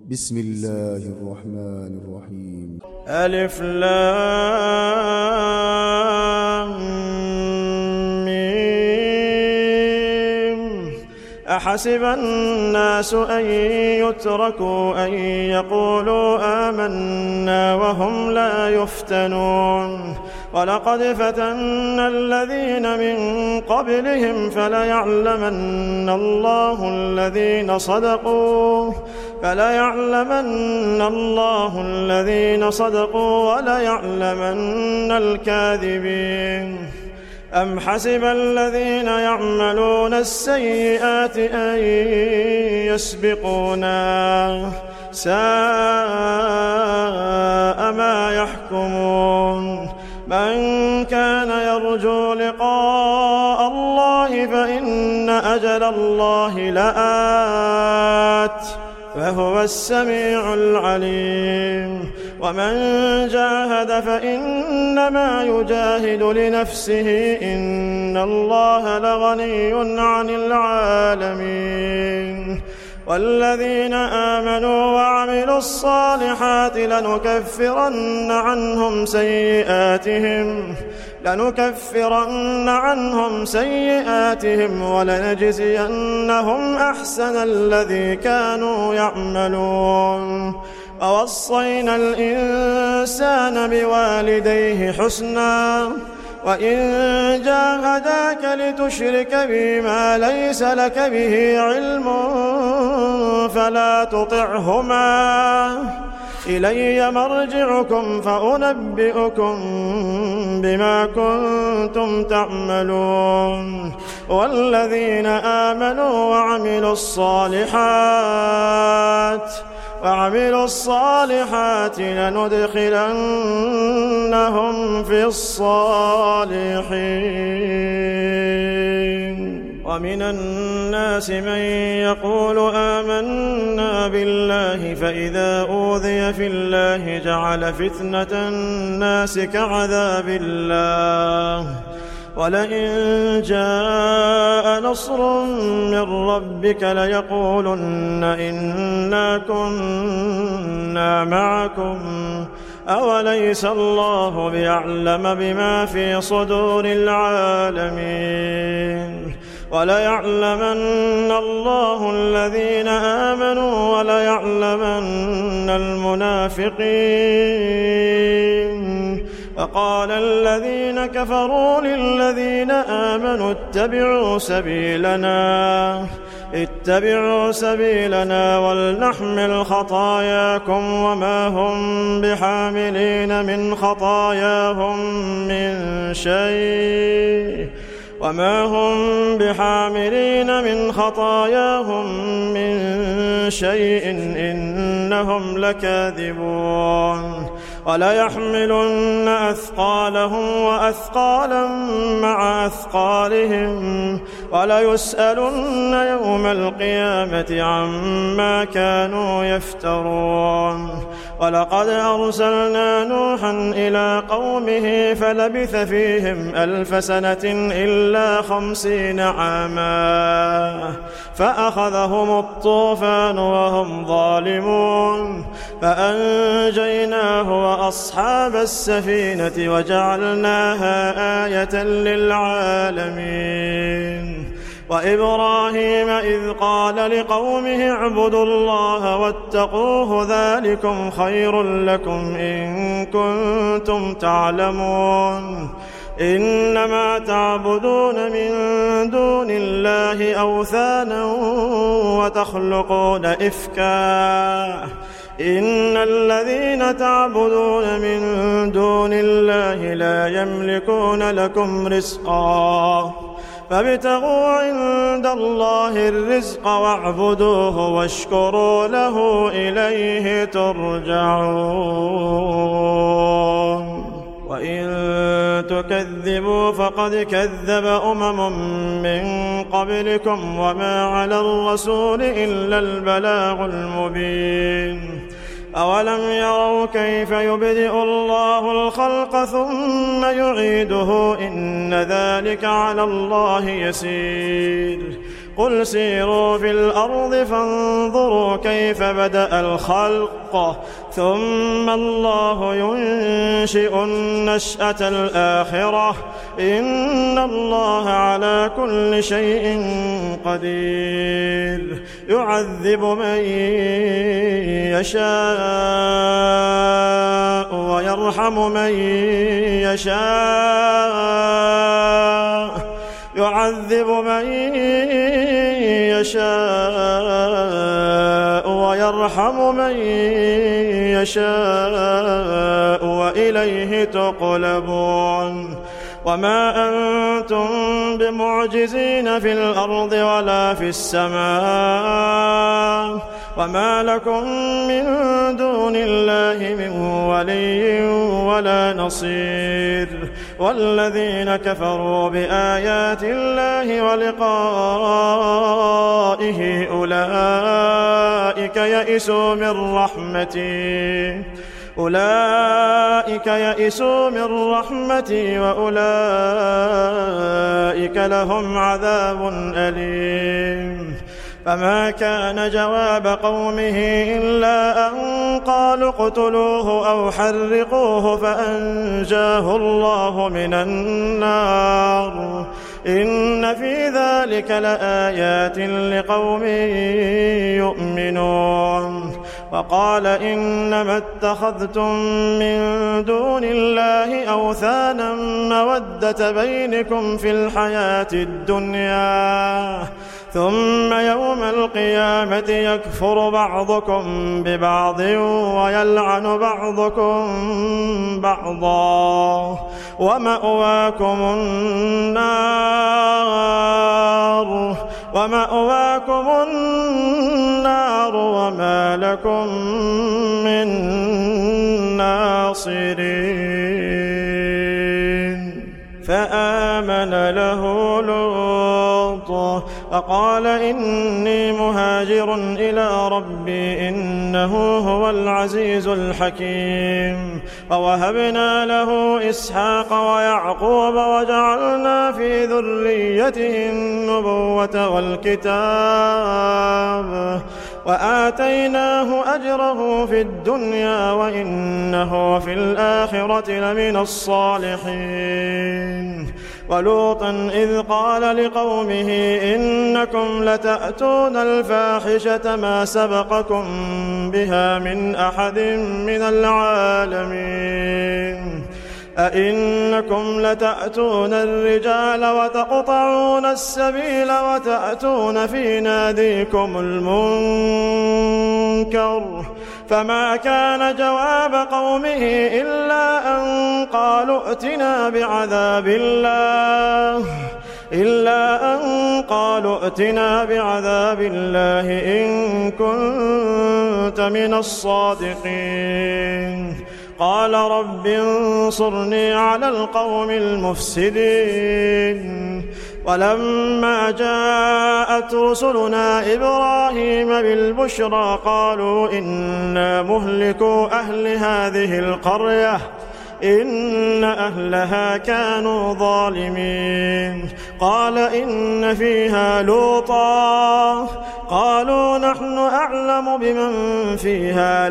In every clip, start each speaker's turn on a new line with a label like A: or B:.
A: بسم الله الرحمن الرحيم.
B: ألف لام ميم. أحسب الناس أن يتركوا أن يقولوا آمنا وهم لا يفتنون ولقد فتنا الذين من قبلهم فليعلمن الله الذين صدقوا وليعلمن الكاذبين. أم حسب الذين يعملون السيئات أن يسبقونا ساء ما يحكمون. من كان يرجو لقاء الله فإن أجل الله لآت فهو السميع العليم. ومن جاهد فإنما يجاهد لنفسه إن الله لغني عن العالمين. والذين آمنوا وعملوا الصالحات لنكفرن عنهم سيئاتهم ولنجزينهم أحسن الذي كانوا يعملون. ووصينا الإنسان بوالديه حسنا وإن جاهداك لتشرك بي ما ليس لك به علم فلا تطعهما إلي مرجعكم فأنبئكم بما كنتم تعملون. والذين آمنوا وعملوا الصالحات لندخلنهم في الصالحين. ومن الناس من يقول آمنا بالله فإذا أوذي في الله جعل فتنة الناس كعذاب الله ولئن جاء نصر من ربك ليقولن إنا كنا معكم أوليس الله بيعلم بما في صدور العالمين. وليعلمن الله الذين آمنوا وليعلمن المنافقين. وقال الذين كفروا للذين آمنوا اتبعوا سبيلنا ولنحمل خطاياكم وما هم بحاملين من خطاياهم من شيء إنهم لكاذبون. وليحملن أثقالهم وأثقالا مع أثقالهم وليسألن يوم القيامة عما كانوا يفترون. ولقد أرسلنا نوحا إلى قومه فلبث فيهم 1000 سنة إلا 50 عاما فأخذهم الطوفان وهم ظالمون فأنجيناه وأصحاب السفينة وجعلناها آية للعالمين. وإبراهيم إذ قال لقومه اعبدوا الله واتقوه ذلكم خير لكم إن كنتم تعلمون. إنما تعبدون من دون الله أوثانا وتخلقون إفكا إن الذين تعبدون من دون الله لا يملكون لكم رزقا فابتغوا عند الله الرزق واعبدوه واشكروا له إليه ترجعون. وإن تكذبوا فقد كذب من قبلكم وما على الرسول إلا البلاغ المبين. أولم يروا كيف يبدئ الله الخلق ثم يعيده إن ذلك على الله يسير. قل سيروا في الأرض فانظروا كيف بدأ الخلق ثم الله ينشئ النشأة الآخرة إن الله على كل شيء قدير يعذب من يشاء ويرحم من يشاء يعذب من يشاء ويرحم من يشاء وإليه تقلبون وما أنتم بمعجزين في الأرض ولا في السماء وما لكم من دون الله من ولي ولا نصير والذين كفروا بآيات الله ولقائه أولئك يئسوا من رحمتي وأولئك لهم عذاب أليم فما كان جواب قومه إلا أن قالوا اقتلوه أو حرقوه فأنجاه الله من النار إن في ذلك لآيات لقوم يؤمنون وقال إنما اتخذتم من دون الله أوثانا مودة بينكم في الحياة الدنيا ثم يوم القيامة يكفر بعضكم ببعض ويلعن بعضكم بعضا ومأواكم النار وما لكم من ناصرين فآمن له لوط فقال إني مهاجر إلى ربي إنه هو العزيز الحكيم فوهبنا له إسحاق ويعقوب وجعلنا في ذريته النبوة والكتاب وآتيناه أجره في الدنيا وإنه في الآخرة لمن الصالحين ولوطا إذ قال لقومه إنكم لتأتون الفاحشة ما سبقكم بها من أحد من العالمين أئنكم لتأتون الرجال وتقطعون السبيل وتأتون في ناديكم المنكر فما كان جواب قومه إلا أن قالوا ائتنا بعذاب الله إن كنت من الصادقين قال رب انصرني على القوم المفسدين ولما جاءت رسلنا إبراهيم بالبشرى قالوا إنا مهلكو أهل هذه القرية إن أهلها كانوا ظالمين قال إن فيها لوطا قالوا نحن أعلم بمن فيها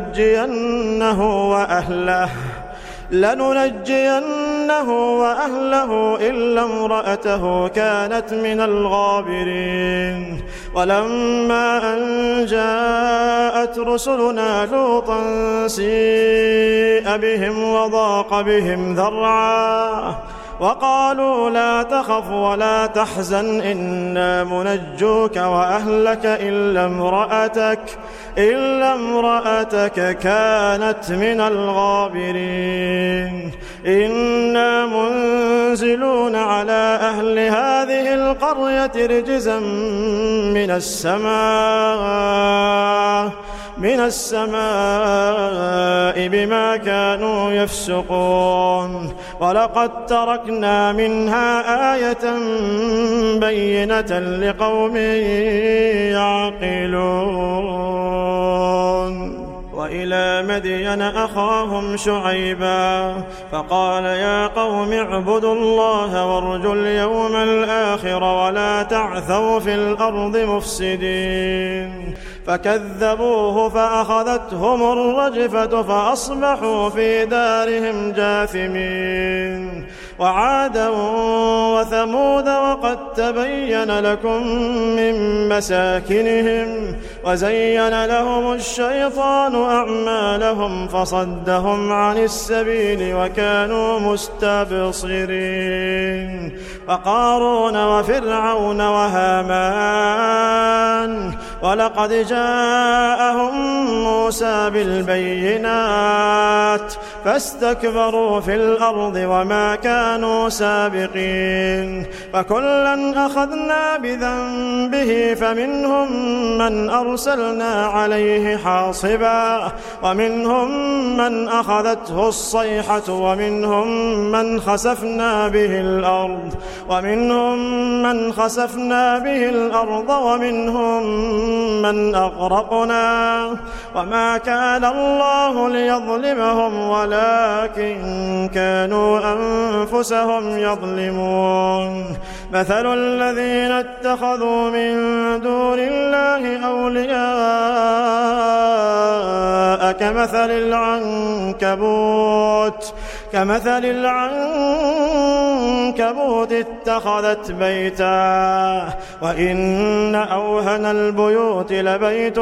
B: لننجينه وأهله إلا امرأته كانت من الغابرين ولما أن جاءت رسلنا لوطا سيء بهم وضاق بهم ذرعا وقالوا لا تخف ولا تحزن إنا منجوك وأهلك إلا امرأتك كانت من الغابرين إنا منزلون على أهل هذه القرية رجزا من السماء بما كانوا يفسقون ولقد تركنا منها آية بينة لقوم يعقلون وإلى مدين أخاهم شعيبا فقال يا قوم اعبدوا الله وارجوا اليوم الآخر ولا تعثوا في الأرض مفسدين فكذبوه فأخذتهم الرجفة فأصبحوا في دارهم جاثمين وعادا وثمود وقد تبين لكم من مساكنهم وزين لهم الشيطان أعمالهم فصدهم عن السبيل وكانوا مستبصرين وقارون وفرعون وهامان ولقد جاءهم موسى بالبينات فاستكبروا في الأرض وما كانوا سابقين فكلا أخذنا بذنبه فمنهم من أرسلنا عليه حاصبا ومنهم من أخذته الصيحة ومنهم من خسفنا به الأرض ومنهم من أغرقنا وما كان الله ليظلمهم ولكن كانوا أنفسهم يظلمون مثل الذين اتخذوا من دون الله أولياء كمثل العنكبوت اتخذت بيتا وإن أوهن البيوت لبيت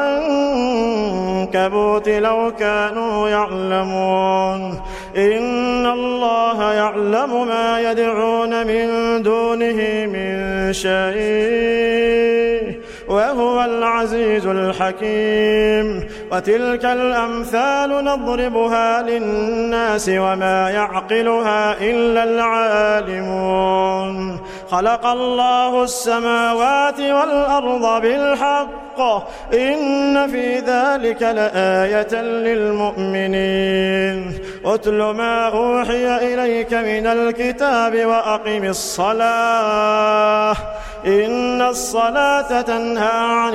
B: العنكبوت لو كانوا يعلمون إن الله يعلم ما يدعون من دونه من شيء وهو العزيز الحكيم وتلك الأمثال نضربها للناس وما يعقلها إلا العالمون خلق الله السماوات والأرض بالحق إن في ذلك لآية للمؤمنين أتل ما أوحي إليك من الكتاب وأقم الصلاة إن الصلاة تنهى عن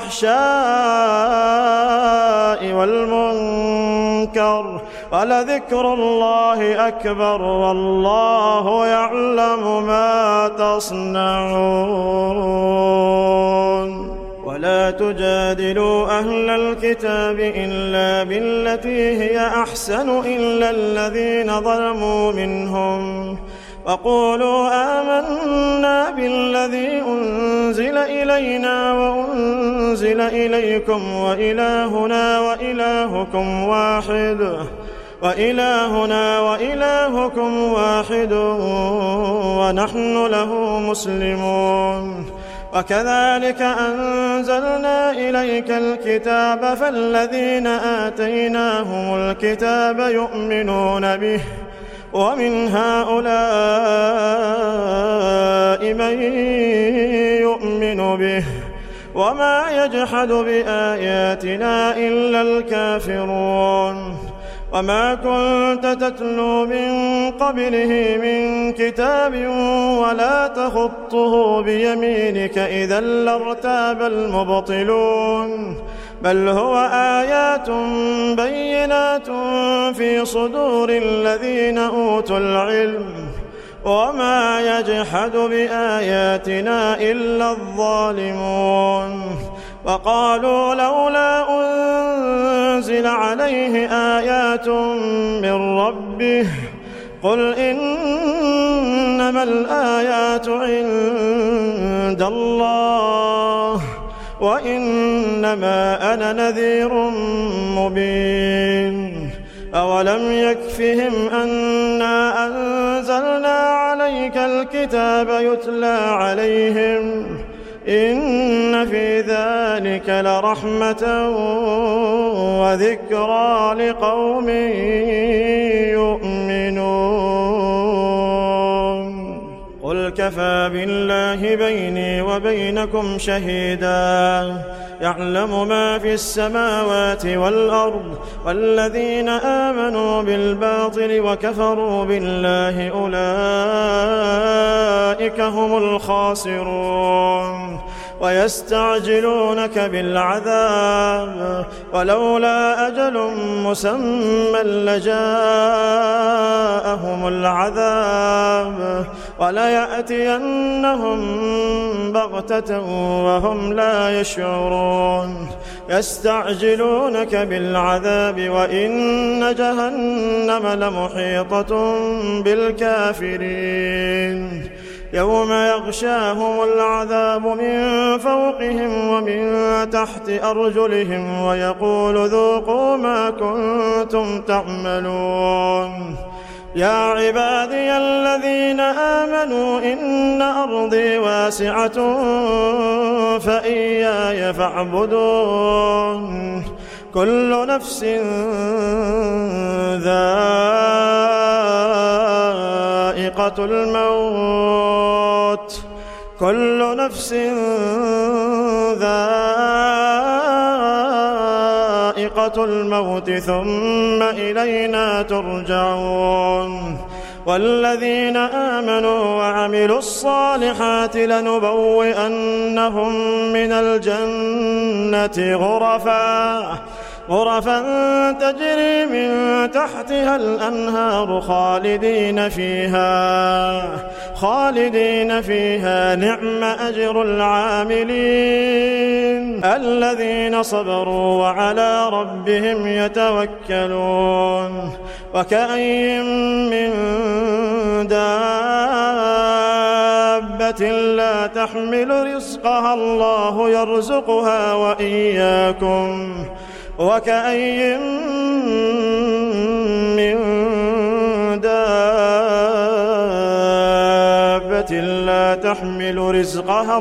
B: الفحشاء والمنكر ولذكر الله أكبر والله يعلم ما تصنعون ولا تجادلوا أهل الكتاب إلا بالتي هي أحسن إلا الذين ظلموا منهم وقولوا آمنا بالذي أنزل إلينا وأنزل إليكم وإلهنا وإلهكم واحد ونحن له مسلمون وكذلك أنزلنا إليك الكتاب فالذين آتيناهم الكتاب يؤمنون به ومن هؤلاء من يؤمن به وما يجحد بآياتنا إلا الكافرون وما كنت تتلو من قبله من كتاب ولا تخطه بيمينك إذا لارتاب المبطلون بل هو آيات بينات في صدور الذين أوتوا العلم وما يجحد بآياتنا إلا الظالمون وقالوا لولا أنزل عليه آيات من ربه قل إنما الآيات عند الله وإنما أنا نذير مبين أولم يكفهم أنا أنزلنا عليك الكتاب يتلى عليهم إن في ذلك لرحمة وذكرى لقوم يؤمنون قل كفى بالله بيني وبينكم شهيدا يعلم ما في السماوات والأرض والذين آمنوا بالباطل وكفروا بالله أولئك هم الخاسرون ويستعجلونك بالعذاب ولولا أجل مسمى لجاءهم العذاب وليأتينهم بغتة وهم لا يشعرون يستعجلونك بالعذاب وإن جهنم لمحيطة بالكافرين يوم يغشاهم العذاب من فوقهم ومن تحت أرجلهم ويقول ذوقوا ما كنتم تعملون يا عبادي الذين آمنوا إن أرضي واسعة فإياي فاعبدون كل نفس ذائقة الموت كل نفس ذائقة الموت ثم إلينا ترجعون والذين آمنوا وعملوا الصالحات لنبوئنهم من الجنة غرفا تجري من تحتها الأنهار خالدين فيها نعم أجر العاملين الذين صبروا وعلى ربهم يتوكلون وكأين من دابة لا تحمل رزقها الله يرزقها وإياكم وكأين من دابة لا تحمل رزقها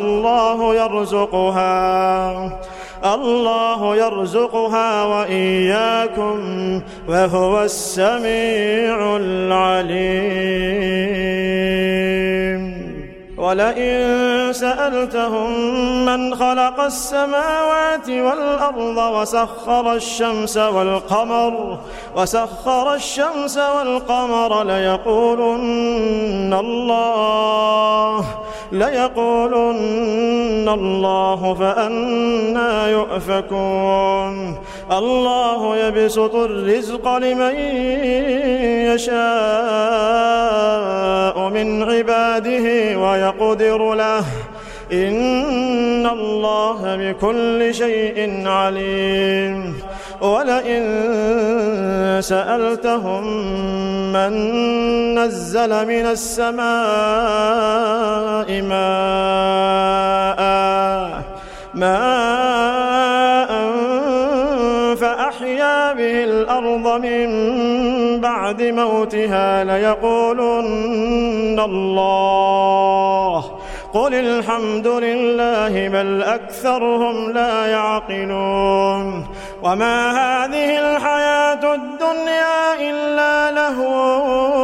B: الله يرزقها وإياكم وهو السميع العليم ولئن سألتهم من خلق السماوات والأرض وسخر الشمس والقمر ليقولن الله فأنى يؤفكون الله يبسط الرزق لمن يشاء من عباده ويقدر له إن الله بكل شيء عليم ولئن سألتهم من نزل من السماء ماء فأحيا به الأرض من بعد موتها ليقولن الله قل الحمد لله بل أكثرهم لا يعقلون وما هذه الحياة الدنيا إلا لهو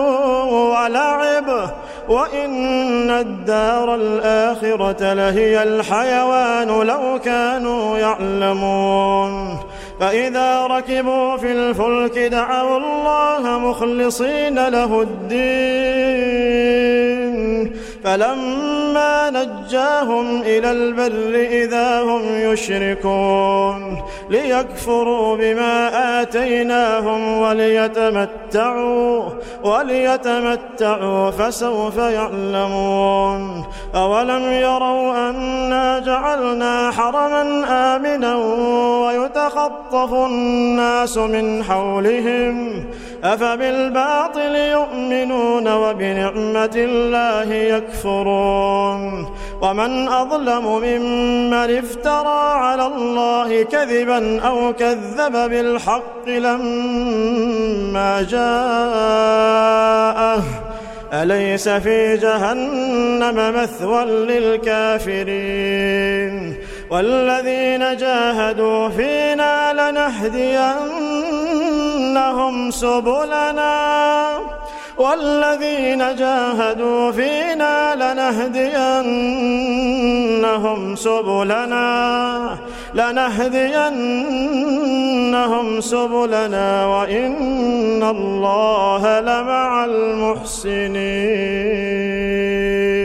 B: ولعب وإن الدار الآخرة لهي الحيوان لو كانوا يعلمون فإذا ركبوا في الفلك دعوا الله مخلصين له الدين فلما نجاهم إلى البر إذا هم يشركون ليكفروا بما آتيناهم وليتمتعوا فسوف يعلمون أولم يروا أنا جعلنا حرما آمنا ويتخطف الناس من حولهم أفبالباطل يؤمنون وبنعمة الله يكفرون ومن أظلم ممن افترى على الله كذبا أو كذب بالحق لما جاءه أليس في جهنم مثوى للكافرين والذين جاهدوا فينا لنهدينهم سبلنا وإن الله لمع المحسنين